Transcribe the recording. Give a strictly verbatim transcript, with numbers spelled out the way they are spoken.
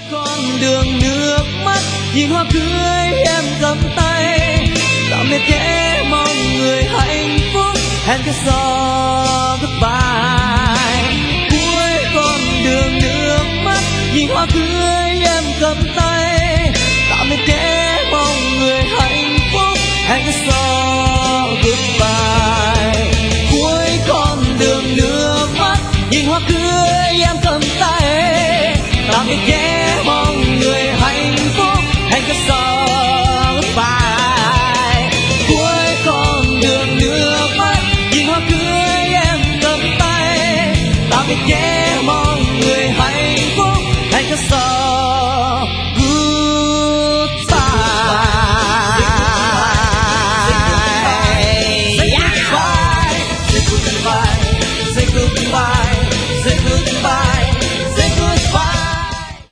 con đường nước mắt nhìn hoa cưới em cầm tay tạm biệt nhé mong người hạnh phúc hẹn cái gió goodbye cuối con đường nước mắt nhìn hoa cưới em cầm tay tạm biệt nhé mong người hạnh phúc hẹn cái gió goodbye cuối con đường nước mắt nhìn hoa cưới em cầm tay tạm biệt nhé